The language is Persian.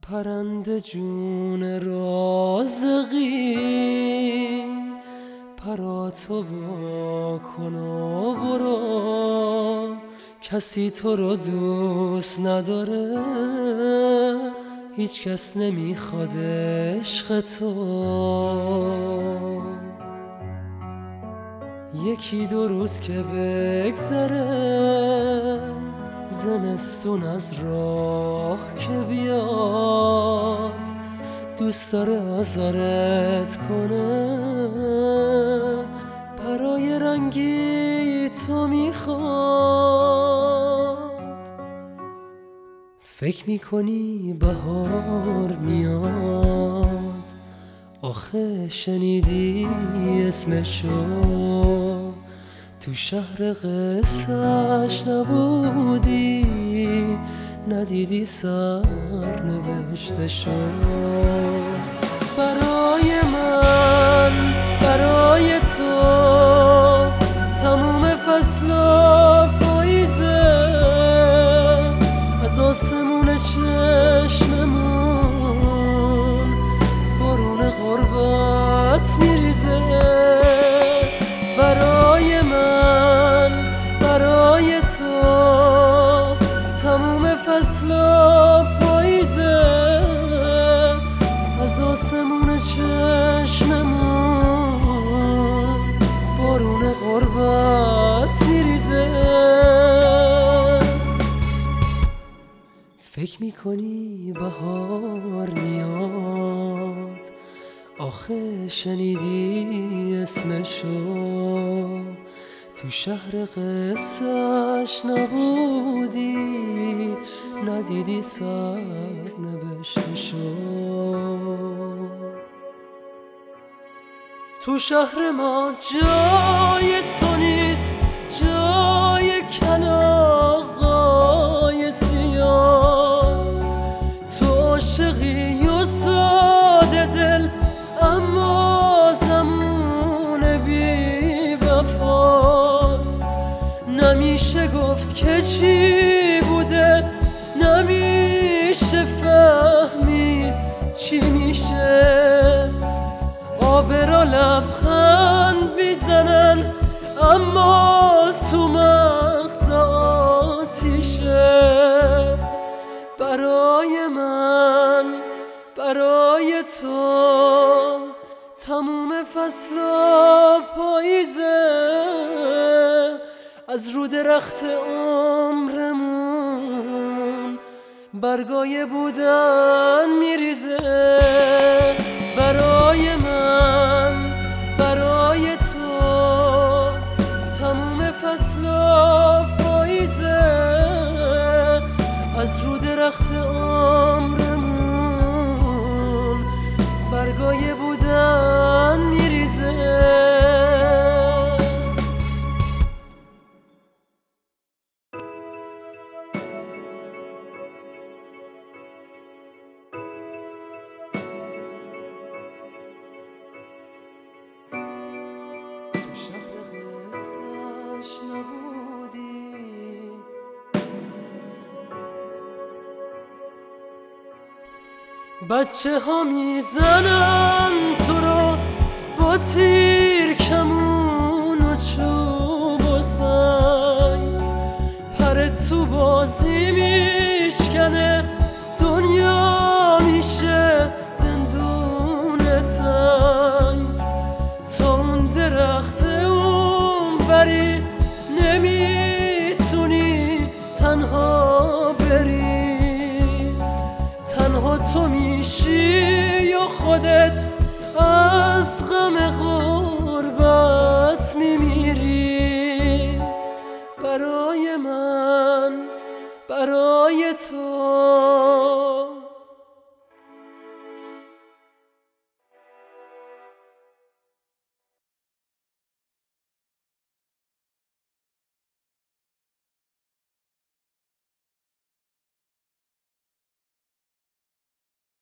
پرنده جون رازقی پراتو وا کن و برو، کسی تو رو دوست نداره، هیچ کس نمیخواد عشق تو. یکی دو روز که بگذره، زمستون از راه که بیاد، دوست داره آزارت کنه، پرای رنگی تو میخواد. فکر میکنی بهار میاد، آخه شنیدی اسمشو؟ تو شهر قصه‌اش نبودی، ندیدی سرنوشتشو. برای من، برای تو، تموم فصلا پاییزه، از آسمون چشممون بارون غربت میریزه. برای من، برای تو، تموم فصلا پاییزه، از آسمون چشممون بارون غربت میریزه. فکر میکنی بهار میاد، آخه شنیدی اسمشو؟ تو شهر قصه‌اش نبودی، ندیدی سرنوشتشو. تو شهر ما جای تو نیست، جای کلاغای سیاست. تو عاشقی و ساده دل، اما زمون بی وفاست. نمیشه گفت که چی بوده، نمیشه فهمید چی میشه. آبرا لبخند میزنن، اما تو مغز آتیشه. برای من، برای تو، تموم فصلا پاییزه، از رو درخت عمرمون برگای بودن میریزه. برای من، برای تو، تموم فصلا پاییزه، از رو درخت عمرمون برگای بودن میریزه. بچه ها میزنن تو رو با تیر، کمون و چوب و سنگ، پرت تو بازی میشکنه، دنیا میشه زندون تنگ. تا اون درخت اون بری، نمیتونی تنها بری، تنها تو میشی یا خودت از غم غربت میمیری. برای من، برای تو،